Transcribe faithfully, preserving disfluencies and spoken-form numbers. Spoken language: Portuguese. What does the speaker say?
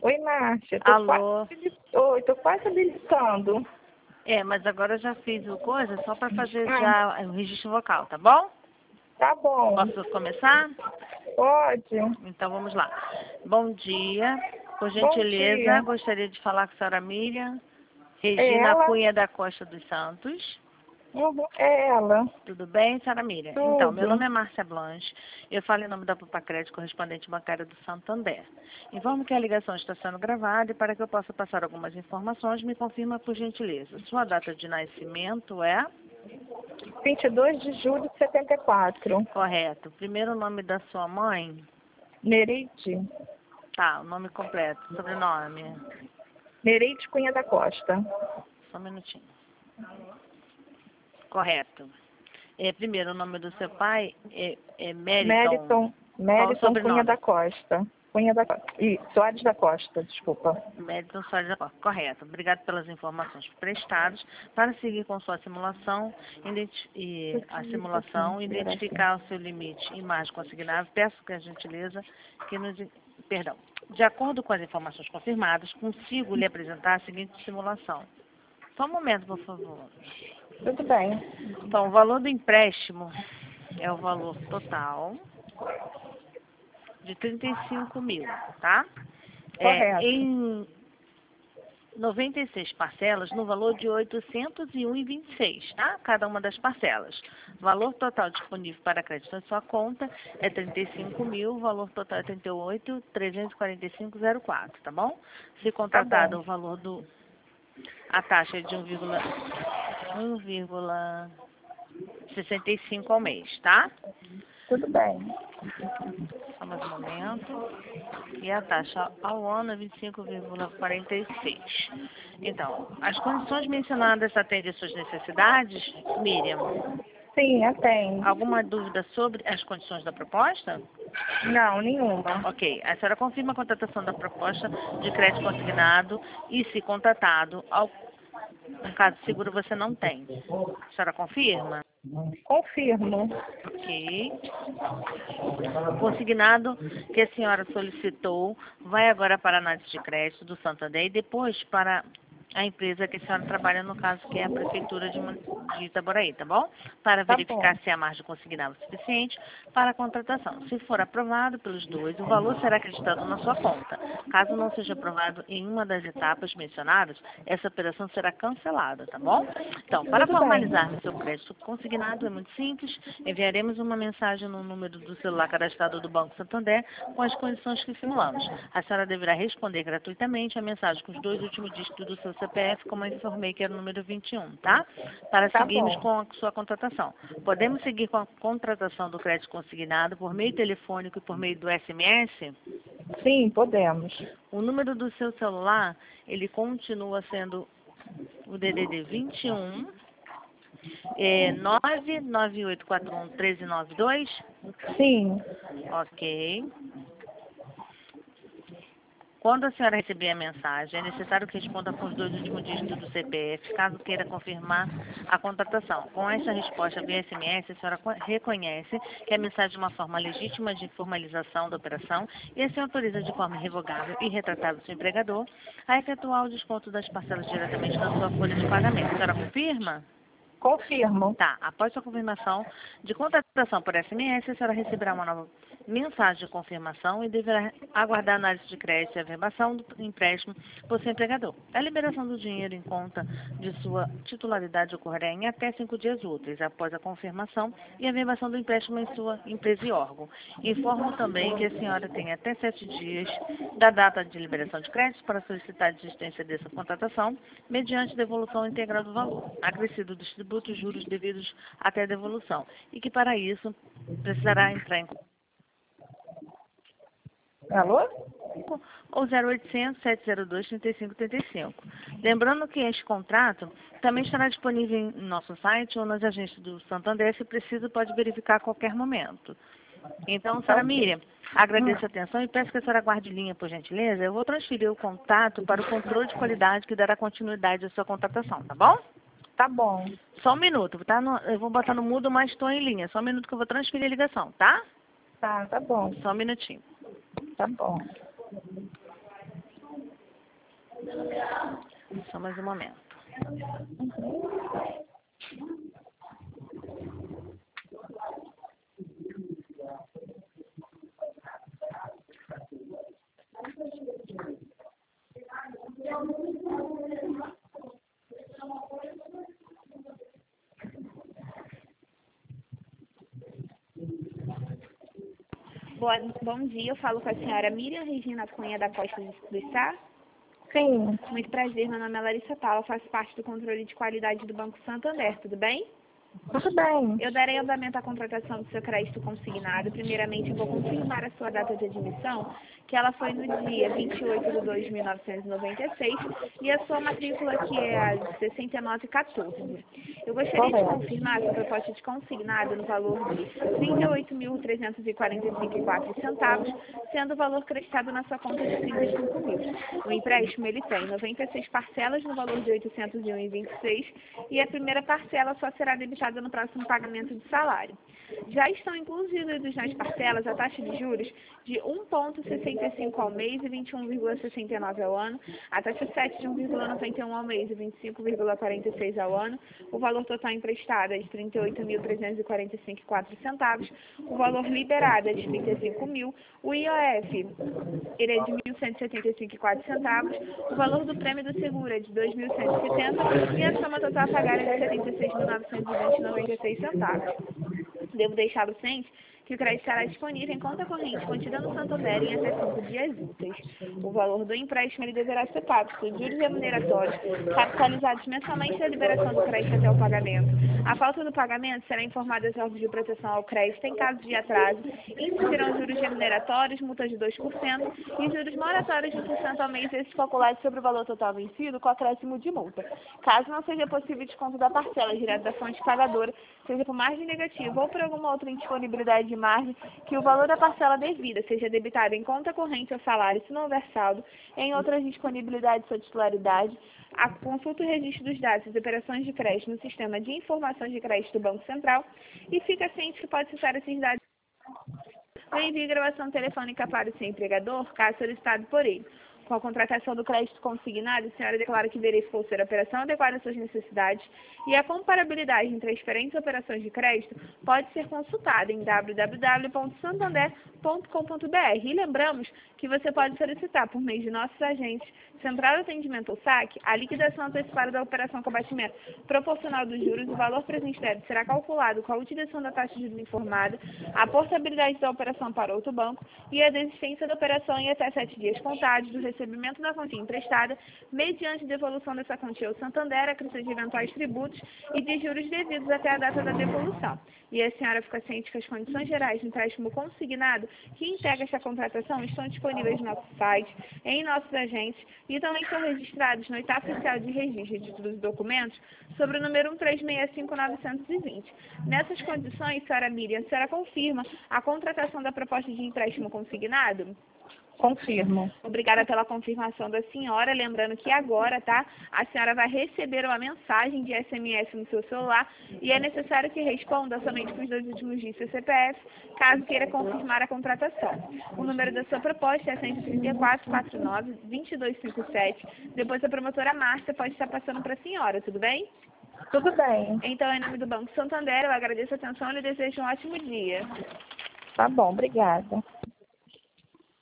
Oi, Márcia. Tô Alô? Quase... Oi, tô quase habilitando. É, mas agora eu já fiz o coisa só para fazer Ah, já o registro vocal, tá bom? tá bom. Posso começar? Pode. Então vamos lá. Bom dia. Por Bom gentileza, dia. gostaria de falar com a senhora Miriam É Regina ela? Cunha da Costa dos Santos. Uhum, é ela. Tudo bem, senhora Miriam? Então, meu Tudo. nome é Márcia Blanche. Eu falo em nome da Papacred, correspondente bancária do Santander. Informo que a ligação está sendo gravada e para que eu possa passar algumas informações, me confirma por gentileza. Sua data de nascimento é? vinte e dois de julho de setenta e quatro. Correto. Primeiro nome da sua mãe? Nereide. Tá, o nome completo. Sobrenome? Nereide Cunha da Costa. Só um minutinho. Correto. É, primeiro, o nome do seu pai é, é Meriton. Meriton. Qual o Meriton Cunha sobrenome? da Costa. Cunha da Costa. E Soares da Costa, desculpa. Meriton Soares da Costa. Correto. Obrigado pelas informações prestadas. Para seguir com sua simulação, identi- e a simulação, identificar o seu limite e margem consignável, peço que a gentileza que nos... Perdão. De acordo com as informações confirmadas, consigo lhe apresentar a seguinte simulação. Só um momento, por favor. Tudo bem. Então, o valor do empréstimo é o valor total de trinta e cinco mil, tá? É, Correto. em noventa e seis parcelas no valor de oitocentos e um e vinte e seis, tá? Cada uma das parcelas. Valor total disponível para crédito em sua conta é trinta e cinco mil, valor total é trinta e oito mil trezentos e quarenta e cinco reais e quatro, tá bom? Se contratado bom. o valor do a taxa é de um vírgula sessenta e cinco ao mês, tá? Tudo bem. Só mais um momento. E a taxa ao ano é vinte e cinco vírgula quarenta e seis. Então, as condições mencionadas atendem às suas necessidades, Miriam? Sim, atende. Alguma dúvida sobre as condições da proposta? Não, nenhuma. Ok. A senhora confirma a contratação da proposta de crédito consignado e, se contratado, ao, no caso seguro você não tem. A senhora confirma? Confirmo. Ok. O consignado que a senhora solicitou vai agora para a análise de crédito do Santander e depois para a empresa que a senhora trabalha, no caso, que é a Prefeitura de, Mon- de Itaboraí, tá bom? Para Tá verificar bom. se a margem consignável é suficiente para a contratação. Se for aprovado pelos dois, o valor será acreditado na sua conta. Caso não seja aprovado em uma das etapas mencionadas, essa operação será cancelada, tá bom? Então, para Tudo bem. formalizarmos seu crédito consignado, é muito simples, enviaremos uma mensagem no número do celular cadastrado do Banco Santander com as condições que simulamos. A senhora deverá responder gratuitamente a mensagem com os dois últimos dígitos do seu C P F, como eu informei que era o número vinte e um, tá? Para Tá seguirmos bom. com a sua contratação. Podemos seguir com a contratação do crédito consignado por meio telefônico e por meio do S M S? Sim, podemos. O número do seu celular, ele continua sendo o D D D vinte e um, é, nove nove oito quatro um um três nove dois? Sim. Ok. Quando a senhora receber a mensagem, é necessário que responda com os dois últimos dígitos do C P F, caso queira confirmar a contratação. Com essa resposta via S M S, a senhora co- reconhece que a mensagem é uma forma legítima de formalização da operação e assim autoriza de forma irrevogável e retratável seu empregador a efetuar o desconto das parcelas diretamente na sua folha de pagamento. A senhora confirma? Confirmo. Tá, após sua confirmação de contratação por S M S, a senhora receberá uma nova mensagem de confirmação e deverá aguardar a análise de crédito e a verbação do empréstimo por seu empregador. A liberação do dinheiro em conta de sua titularidade ocorrerá em até cinco dias úteis após a confirmação e a verbação do empréstimo em sua empresa e órgão. Informo também que a senhora tem até sete dias da data de liberação de crédito para solicitar a desistência dessa contratação, mediante devolução integral do valor, acrescido dos tributos, juros devidos até a devolução, e que para isso precisará entrar em Alô? ou zero oitocentos, sete zero dois, trinta e cinco trinta e cinco. Lembrando que este contrato também estará disponível em nosso site ou nas agências do Santander, se preciso pode verificar a qualquer momento. Então, Tá senhora ok. Miriam, agradeço a atenção e peço que a senhora guarde linha, por gentileza. Eu vou transferir o contato para o controle de qualidade que dará continuidade à sua contratação, tá bom? Tá bom. Só um minuto, tá? No- eu vou botar no mudo, mas estou em linha. Só um minuto que eu vou transferir a ligação, tá? Tá, tá bom. Só um minutinho. Tá bom. Só mais um momento. Boa, bom dia, eu falo com a senhora Miriam Regina Cunha da Costa do Sá. Sim, Muito prazer, meu nome é Larissa Paula, faço parte do controle de qualidade do Banco Santander, tudo bem? tudo bem. Eu darei andamento à contratação do seu crédito consignado. Primeiramente, eu vou confirmar a sua data de admissão, que ela foi no dia vinte e oito de dois mil novecentos e noventa e seis, e a sua matrícula, que é a sessenta e nove quatorze. Eu gostaria de confirmar a sua proposta de consignado no valor de trinta e oito mil trezentos e quarenta e cinco vírgula quatro centavos, sendo o valor creditado na sua conta de trinta e cinco mil. O empréstimo ele tem noventa e seis parcelas no valor de oitocentos e um vírgula vinte e seis, e a primeira parcela só será debitada no próximo pagamento de salário. Já estão incluídos nas parcelas a taxa de juros de um vírgula sessenta e cinco ao mês e vinte e um vírgula sessenta e nove ao ano, a taxa sete de um vírgula noventa e um ao mês e vinte e cinco vírgula quarenta e seis ao ano, o valor total emprestado é de trinta e oito mil trezentos e quarenta e cinco vírgula quatro centavos, o valor liberado é de trinta e cinco mil, o I O F ele é de mil cento e setenta e cinco vírgula quatro centavos, o valor do prêmio do seguro é de dois mil cento e setenta e a soma total a pagar é de setenta e seis mil novecentos e vinte vírgula noventa e seis centavos. Devo deixá-lo ciente que o crédito estará disponível em conta corrente contida no Santander em até cinco dias úteis. O valor do empréstimo ele deverá ser pago por juros remuneratórios, capitalizados mensalmente da liberação do crédito até o pagamento. A falta do pagamento será informada às órgãos de proteção ao crédito em caso de atraso, incidirão juros remuneratórios, multas de dois por cento e juros moratórios de um por cento ao mês, esses calculados sobre o valor total vencido com acréscimo de multa. Caso não seja possível desconto da parcela direto da fonte pagadora, seja por margem negativa ou por alguma outra indisponibilidade de margem, que o valor da parcela devida seja debitado em conta corrente ao salário, se não houver saldo, em outras disponibilidades sua titularidade, a consulta o registro dos dados das operações de crédito no sistema de informações de crédito do Banco Central e fica ciente que pode citar esses dados ou envie gravação telefônica para o seu empregador, caso solicitado por ele. Com a contratação do crédito consignado, a senhora declara que verificou ser a operação adequada às suas necessidades e a comparabilidade entre as diferentes operações de crédito pode ser consultada em w w w ponto santander ponto com ponto b r. E lembramos que você pode solicitar, por meio de nossos agentes, Central de Atendimento ou saque, a liquidação antecipada da operação com abatimento proporcional dos juros, o valor presente deve será calculado com a utilização da taxa de juros informada, a portabilidade da operação para outro banco e a desistência da operação em até sete dias contados do recebimento da quantia emprestada, mediante devolução dessa quantia ao Santander, acrescido de eventuais tributos e de juros devidos até a data da devolução. E a senhora fica ciente que as condições gerais de empréstimo consignado que integra esta contratação estão disponíveis no nosso site, em nossos agentes e também são registrados no oitavo oficial de registro de títulos e documentos sobre o número um três seis cinco nove dois zero. Nessas condições, senhora Miriam, a senhora confirma a contratação da proposta de empréstimo consignado? Confirmo. Obrigada pela confirmação da senhora. Lembrando que agora, tá? A senhora vai receber uma mensagem de S M S no seu celular e é necessário que responda somente com os dois últimos dígitos do C P F, caso queira confirmar a contratação. O número da sua proposta é cento e trinta e quatro, quarenta e nove, vinte e dois cinquenta e sete. Depois a promotora Márcia pode estar passando para a senhora, tudo bem? Tudo bem. Então, em nome do Banco Santander, eu agradeço a atenção e lhe desejo um ótimo dia. Tá bom, obrigada.